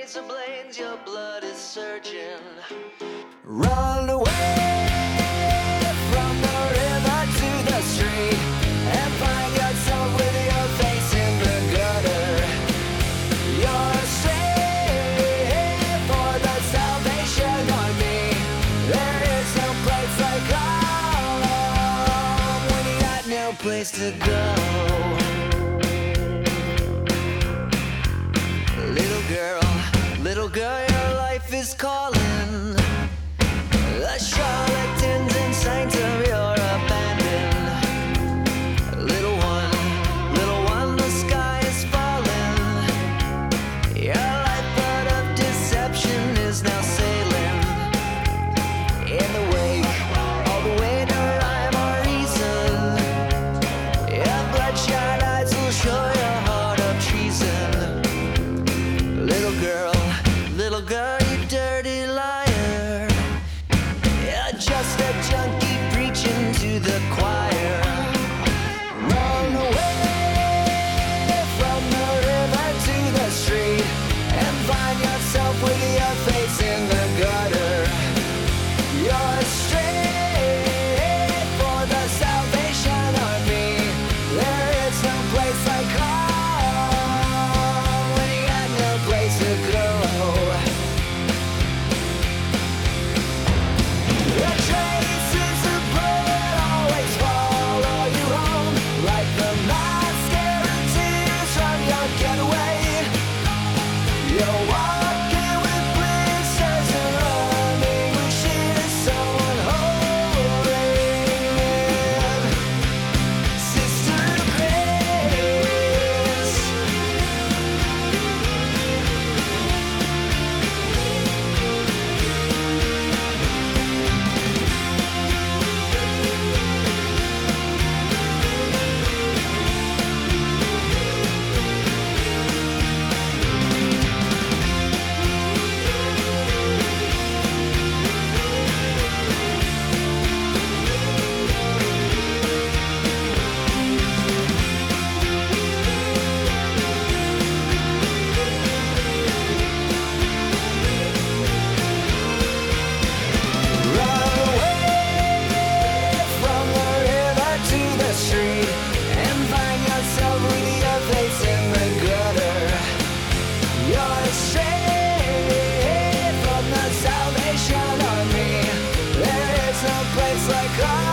razor blades, your blood is surging. Run away from the river to the street and find yourself with your face in the gutter. You're straight for the Salvation Army. There is no place like home when you got no place to go. Little girl, your life is calling. The charlatans and saints of your abandon. Little one, the sky is falling. Your lifeboat of deception is now sailing in the wake, all the way to rhyme or reason. Your bloodshot eyes will show your heart of treason. Little girl, you dirty liar. You're just a junkie preaching to the choir. Run away from the river to the street and find yourself with your face in the gutter. You're straight for the Salvation Army. There is no place like home when you got no place to go. The traces of blood always follow you home, like the mascara tears from your getaway. You're walking with blisters and running with shears so unholy. Sister Grace. Run away from the river to the street and find yourself with your face in the gutter. You're straight from the Salvation Army. There is no place like home.